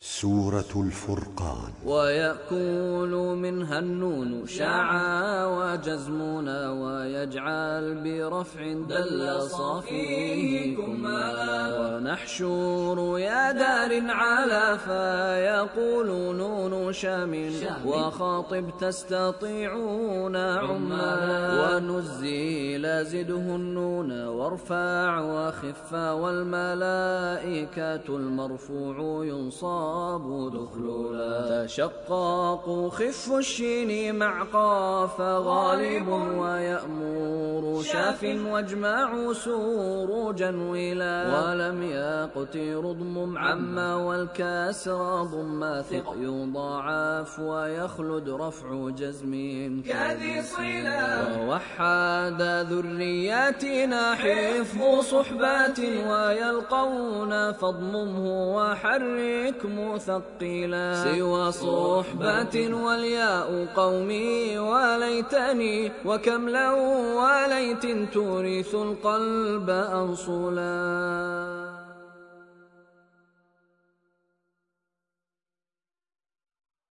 سورة الفرقان. ويأكل منها النون شاعا وجزمنا ويجعل برفع دل صافيه كمالا ونحشور يا دار على فيقول نون شام وخاطب تستطيعون عمالا ونزيل زده النون وارفع وخف والملائكة المرفوع ينصاب دخلولا تشقاق خف الشين مع قاف غالب ويأمور شاف واجمع سروجا ولا ولم يقتر ضم عما والكسر ضم ثق يضاعف ويخلد رفع جزم كذي صلا ووحد ذرياتنا حفظ صحبات ويلقون فاضممه وحرك مثقلا سوى صحبة والياء قومي وليتني وكم لو وليت تورث القلب أنصلا.